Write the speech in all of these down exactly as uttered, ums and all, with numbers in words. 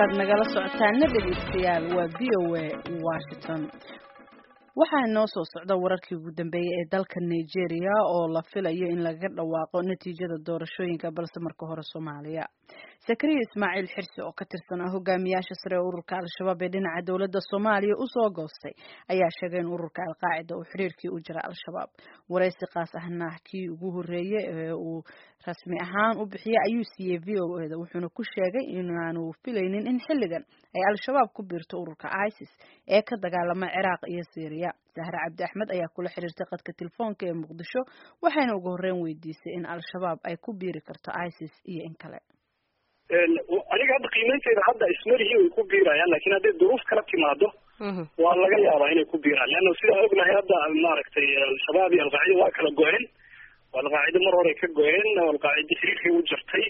halkaad nagala socotaana dhegeystayaal waa v o a Washington. waxaa noo soo socda wararkii ugu dambeeyay ee dalka Nigeria oo la filayo in laga dhawaaqo natiijada doorashooyinka balse marka hore Soomaaliya. Zakariya Ismaaciil Xirsi oo ka tirsan hogaamiyaasha sare ee ururka Al-Shabaab ee dhinaca dawladda Soomaaliya u soo goostay ayaa sheegay in ururka Al-Qaacida uu xiriirkii u jira Al-Shabaab. Wareysi qaas ahna kii ugu horeeyay ee uu rasmi ahaan u bixiyay ayuu siiyay V O A da wuxuuna ku sheegay in aanu filaynin in xilligan ay Al-Shabaab ku biirto ururka ISIS ee ka dagaalama Ciraaq iyo Syria. Zahra Cabdi Axmed ayaa kula xiriirtay qadka telefoonka ee Muqdisho waxayna ugu horreyn weydiisay in Al-Shabaab ay ku biiri karto ISIS iyo in kale. aniga hadda qiimeynteeda hadda ismarihi way ku biirayaan laakiin hadday duruuf kala timaado waa laga yaabaa inay ku biiraan leanna sidaa ognahay hadda maaragtay Al-Shabaab iyo Al-Qaacida waa kala go-een Al-Qaacida mar hore ka go-een Al-Qaacida xiriirkay u jirtay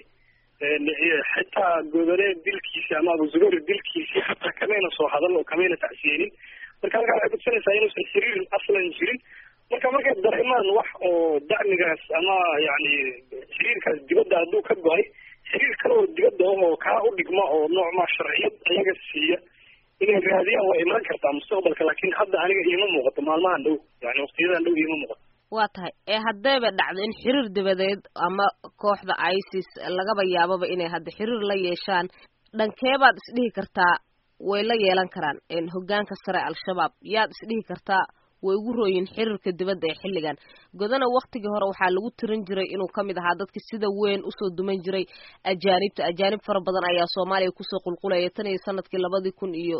xitaa godoleed dilkiisa ama Abu Zubayr dilkiisa xataa kamayna soo hadal oo kamayna tacsiyeenin marka halkaa waxay kutusinaysaa inuusan xiriir aslan jirin marka markay dareemaan wax oo dacmigaas ama yani xiriirkaas dibadda hadduu ka go-ay xiriir kale oo dibadda oo kaa u dhigma oo nooc ma sharciyad ayaga siiya inay raadiyaan waa imaan kartaa mustaqbalka laakiin hadda aniga iima muuqato maalmahan dhow yani waqtiyadan dhow iima muuqato waa tahay ee haddayba dhacdo in xiriir dibadeed ama kooxda ISIS lagaba yaababa inay hadda xiriir la yeeshaan dhankeebaad isdhihi kartaa way la yeelan karaan in hoggaanka sare Al-Shabaab yaad isdhihi kartaa way ugu rooyin xiriirka dibadda ee xilligan godana waqtigii hore waxaa lagu tirin jiray inuu kamid ahaa dadka sida weyn usoo duman jiray ajaanibta ajaanib fara badan ayaa Soomaaliya kusoo qulqulaya tan iyo sanadkii labadii kun iyo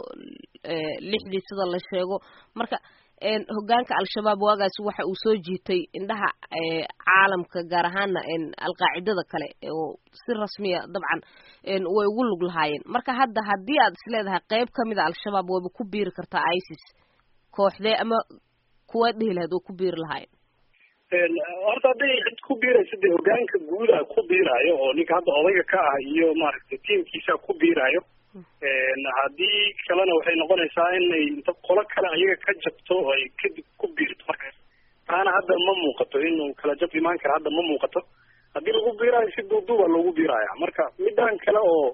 lixdii sida la sheego marka een hoggaanka Al-Shabaab waagaas waxa uu soo jiitay indhaha caalamka gaar ahaan in Al-Qaacidada kale oo si rasmi ah dabcan een way ugu lug lahaayeen marka hadda hadii aad isleedahay qayb kamid ah Al-Shabaab way ku biiri kartaa ISIS kooxdee ama kuwa dhihilaad oo ku biiri lahaayeen een horta hadii cid ku biiraysa de hoggaanka guuda ku biirayo oo ninka hadda odayga ka ah iyo maaragtay tiimkiisa ku biirayo een hadii kalena waxay noqonaysaa inay inta qolo kale ayaga ka jabto ay kadib ku biirto marka taana hadda ma muuqato inuu kala jab imaan karo hadda ma muuqato hadii lagu biirayo si duuduuba loogu biiraya marka midaan kale oo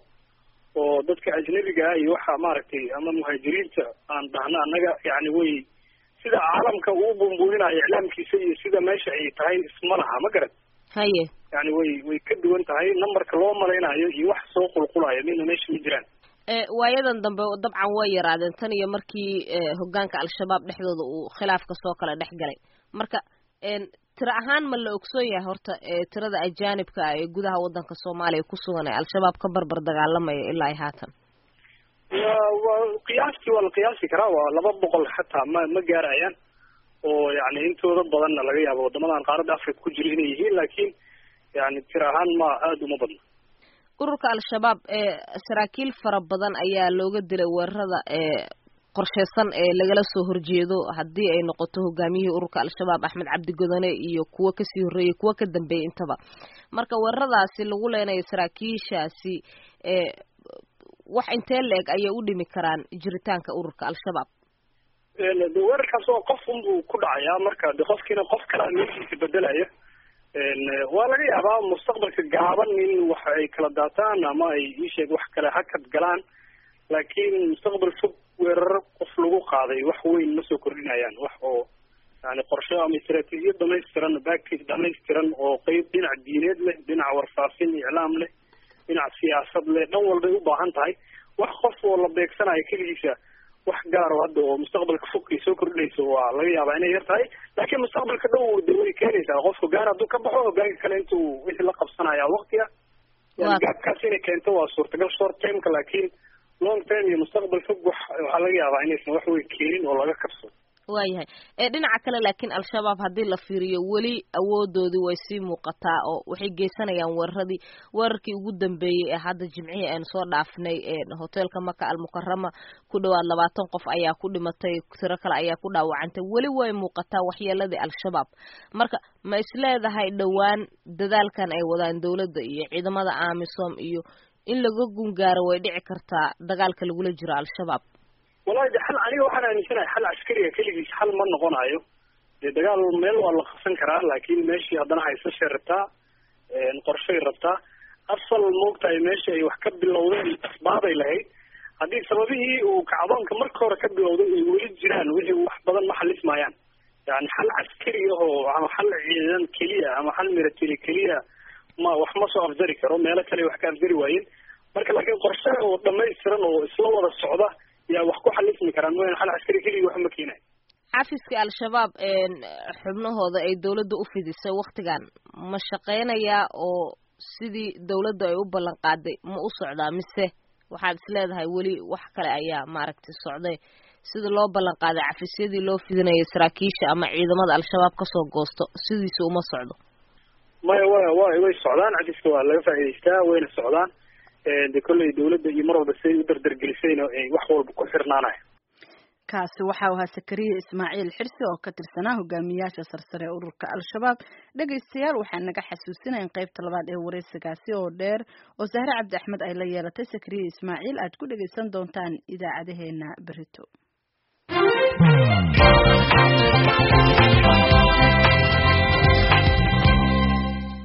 oo dadka ajnabiga ah iyo waxa maaragtay ama muhaajiriinta aan dhahna anaga yani way sida caalamka uu bumbuurinayo iclaamkiisa iyo sida meesha ay tahay isma laha ma garan haye yani way way ka duwan tahay numberka loo malaynayo iyo wax soo qulqulayo mina meesha ma jiraan ee waayadan dambe dabcan way yaraadeen tan iyo markii hoggaanka Al-Shabaab dhexdooda uu khilaafka soo kala dhex galay marka een tira ahaan ma la ogsoon yahay horta ee tirada ajaanibka ah ee gudaha wadanka Soomaaliya ku sugan ee Al-Shabaab ka barbar dagaalamaya ilaa haatan waa qiyaastii waa la qiyaasi karaa waa laba boqol xataa ma ma gaarayaan oo yani intooda badanna laga yaabo wadamadan qaaradda Afrika ku jira inay yihiin laakiin yani tira ahaan ma aad uma badna ururka Al-Shabaab ee saraakiil fara badan ayaa looga dilay weerarada ee qorsheysan ee lagala soo horjeedo hadii ay noqoto hogaamiyihii ururka Al-Shabaab Axmed Cabdi Godane iyo kuwa ka sii horeeyay kuwa ka dambeeyay intaba marka weeraradaasi lagu leenayo saraakiishaasi ee wax intee leeg ayay u dhimi karaan jiritaanka ururka Al-Shabaab een weerarkaas oo qof uu ku dhacayaa marka qofkiina qof kale meeshiisa bedelaya een waa laga yaabaa mustaqbalka gaaban in wax ay kala daataan ama ay isheeg wax kale hakad galaan laakiin mustaqbal fog weerar qof lagu qaaday wax weyn ma soo kordhinayaan wax oo yani qorshe ama istiraatiijiyad dhamaystiran baakis dhamaystiran oo qayb dhinac diineed leh dhinac warfaafin iclaam leh dhinac siyaasad leh dhan walba u baahan tahay wax qof oo la beegsanayo keligiisa wax gaar ah hadda oo mustaqbalka fog ay soo kordhinayso waa laga yaabaa inay yar tahay laakiin mustaqbalka dhow way keenaysaa qofka gaar hadduu ka baxo hoggaanka kale intuu wixii la qabsanaya waqtiga yani gaabkaas inay keento waa suurtagal short termka laakiin long term iyo mustaqbal fog wax waxaa laga yaabaa inaysan wax weyn keenin oo laga kabsado waayahay ee dhinaca kale laakiin Al-Shabaab hadii la fiiriyo weli awoodoodii way sii muuqataa oo waxay geysanayaan weeraradii weerarkii ugu dambeeyay ee hadda jimcihii aan soo dhaafnay ee hotelka Maka Al-Mukarrama ku dhawaad labaatan qof ayaa ku dhimatay tiro kale ayaa ku dhaawacantay weli way muuqataa waxyeeladii Al-Shabaab marka ma isleedahay dhawaan dadaalkan ay wadaan dawladda iyo ciidamada AMISOM iyo in laga gungaaro way dhici kartaa dagaalka lagu la jiro Al-Shabaab wallahi xal aniga waxaan aaminsanahay xal askariga kaligiis xal ma noqonayo ee dagaal meel waa la qabsan karaa laakiin meeshii haddana haysa shartaa een qorshe rabtaa asal moogtahay meeshii ay wax ka bilowdeen asbaabay lahayd haddii sababihii uu kacdoonka marka hore ka bilowday ay weli jiraan wixii wax badan ma xalismayaan yani xal caskari ahoo ama xal ciidan keliya ama xal military keliya ma wax ma soo afjari karo meelo kale wax ka afjari waayeen marka laakiin qorshe oo dhamaystiran oo isla wada socda yaa wax ku xalismi karaan mooyaan xal caskari keliya wax ma keenayo xafiiska al-shabaab xubnahooda ay dawladda u fidisay waktigan ma shaqeynayaa oo sidii dawladda ay u ballan qaaday ma u socdaa mise waxaad is leedahay weli wax kale ayaa maaragtay socday sida loo ballan qaaday xafiisyadii loo fidinayay saraakiisha ama ciidamada al-shabaab kasoo goosto sidiisa uma socdo maya wa wa way socdaan xafiiska waa laga faa'iidaystaa wayna socdaan de kolley dawladda iyo mar walba siday u dardargelisayna ay wax walba ku xirnaanaya kaasi waxa uu ahaa Sakariya Ismaaciil Xirsi oo ka tirsanaa hogaamiyaasha sarsare ee ururka al-shabaab dhageystayaal waxaan naga xasuusinayn qaybta labaad ee wareysigaasi oo dheer oo Zahra Cabdi Axmed ay la yeelatay Sakariya Ismaaciil aad ku dhageysan doontaan idaacadaheena berito